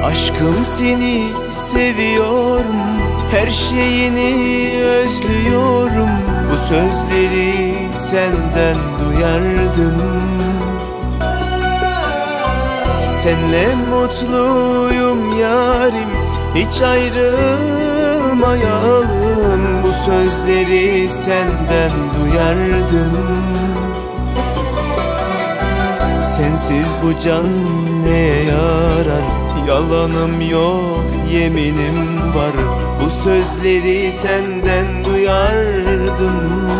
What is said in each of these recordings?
Aşkım seni seviyorum, her şeyini özlüyorum. Bu sözleri senden duyardım. Senle mutluyum yarim, hiç ayrılmayalım. Bu sözleri senden duyardım. Sensiz bu can neye yarar? Yalanım yok, yeminim var. Bu sözleri senden duyardım.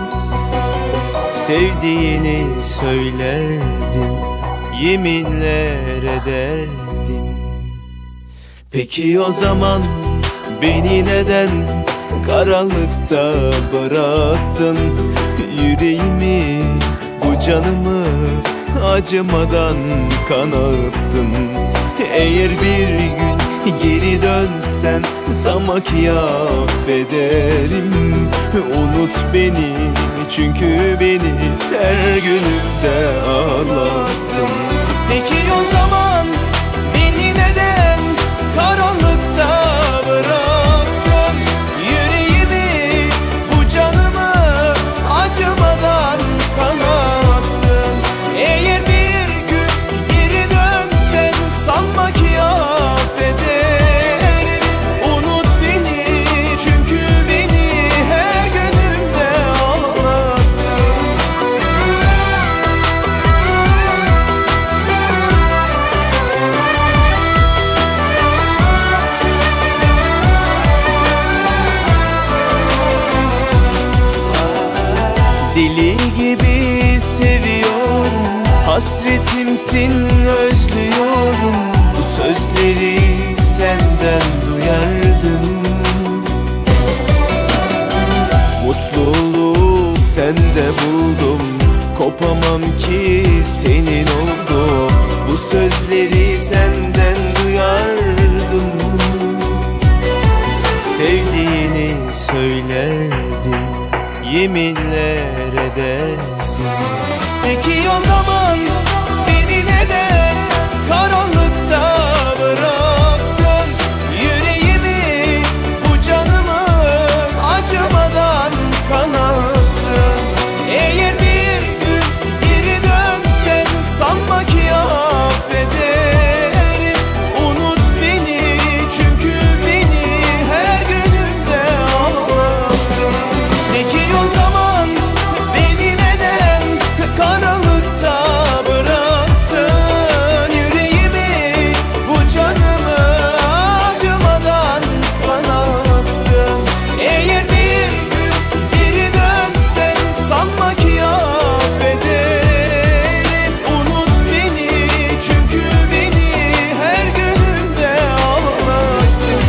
Sevdiğini söylerdin, yeminler ederdin. Peki o zaman beni neden karanlıkta bıraktın? Yüreğimi, bu canımı acımadan kanattın. Eğer bir gün geri dönsen sana ki affederim. Unut beni, çünkü beni her günümde ağlattın. Peki o zaman beni neden karanlıkta bıraktın? Yüreğimi, bu canımı acımadan kanattın. Eğer bir gün geri dönsen sanma ki affederim. Unut beni, çünkü beni her günümde ağlattın. Deli gibi seviyorum, hasretimsin özlüyorum. Bu sözleri senden duyardım. Mutluluğu sende buldum, kopamam ki senin oldum. Bu sözleri senden duyardım. Sevdiğini söylerdin, yeminler ederdin. Peki o zaman beni neden karanlıkta bıraktın? Yüreğimi, bu canımı acımadan kanattın. Eğer bir gün geri dönsen sanma ki affederim. Unut beni, çünkü beni her günümde ağlattın. Peki o zaman beni neden karanlıkta bıraktın? Yüreğimi, bu canımı acımadan kanattın. Eğer bir gün geri dönsen sanma ki affederim. Unut beni, çünkü beni her günümde ağlattın.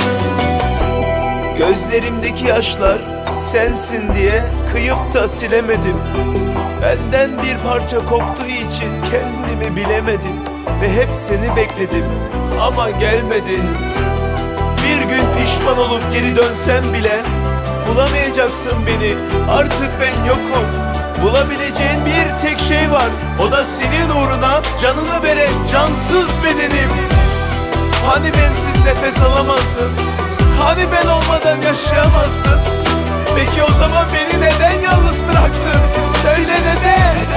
Gözlerimdeki yaşlar sensin diye kıyıp da silemedim. Benden bir parça koptuğu için kendimi bilemedim. Ve hep seni bekledim ama gelmedin. Bir gün pişman olup geri dönsem bile bulamayacaksın beni, artık ben yokum. Bulabileceğin bir tek şey var, o da senin uğruna canını veren cansız bedenim. Hani bensiz nefes alamazdın? Hani ben olmadan yaşayamazdın? Peki o zaman beni neden yalnız bıraktın? Söyle neden?